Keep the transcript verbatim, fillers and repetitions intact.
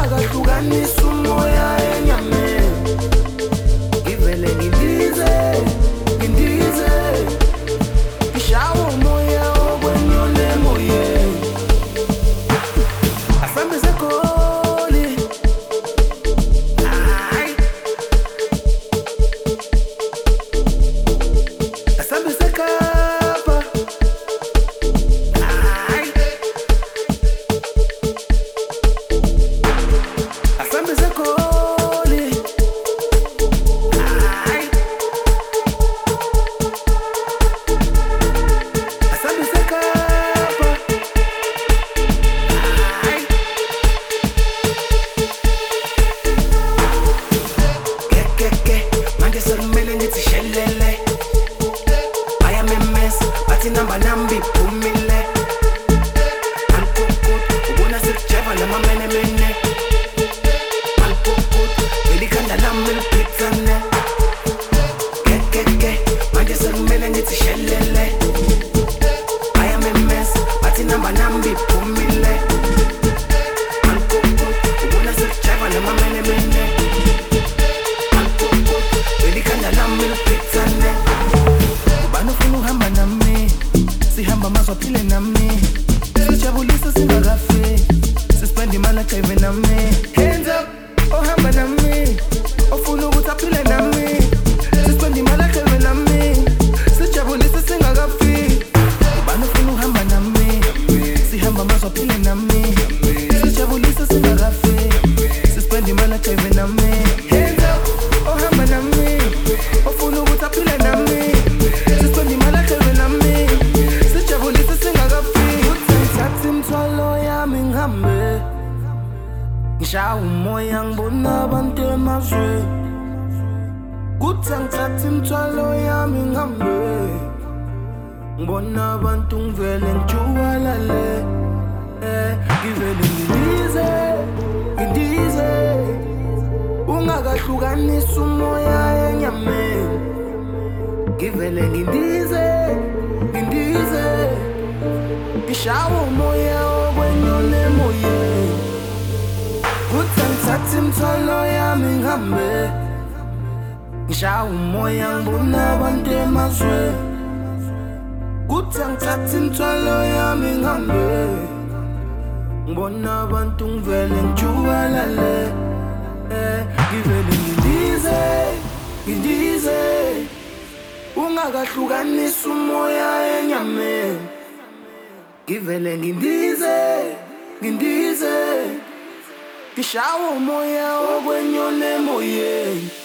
ungakahlukanisa umoya enyameni. Ngivele ngindize, ngindize, ngishawe umoya okwenyoni emoyeni. Asambise Goli, hayi, asambise Kapa, hayi, asambise Goli, hayi, asambise Kapa, hayi. Kekeke, manje sekumele ngithi shelele. Bayamemesa, bathi namba namba iphumile. Malikukudu, ubona sekujeva namamenemene. Malikukudu, leli khanda lami liphithane. Kekeke, manje sekumele ngithi shelele. Bayamemesa, bathi namba namba iphumile. Malikukudu, ubona sekujeva namamenemene. Ubani ufuna uhamba nami, sihamba mazwe aphile nami, sijabulisa singakafi, sispend imali ajayive nami. Hands up, ohamba nami, ofuna ukuthi aphile nami, sispend imali ajayive nami, sijabulisa singakafi. Ubani ufuna uhamba nami, sihamba mazwe aphile nami, sijabulisa singakafi, sispend imali ajayive nami. Hands up, ohamba nami, ofuna ukuthi aphile nami, sispend imali ajayive nami, sijabulisa singakafi. Ngithatha imithwalo yami ngihambe, ngishawe umoya ngibona abantu emazweni. Kuthi ngithatha imithwalo yami ngihambe, ngibona abantu ngivele ngijubalale. Eh, ngivele ngindize, ngindize, ungakahlukanisa umoya enyameni. Ngivele ngindize, ngindize, ngishawe umoya okwenyoni emoyeni. Kuthi ngithatha imithwalo yami ngihambe, ngishawe umoya ngibona abantu emazweni. Kuthi ngithatha imithwalo yami ngihambe, ngibona abantu ngivele ngijubalale. Eh, ngivele ngindize, ngindize, ungakahlukanisa umoya enyameni. Ngivele ngindize, ngindize, ngishawe umoya okwenyoni emoyeni.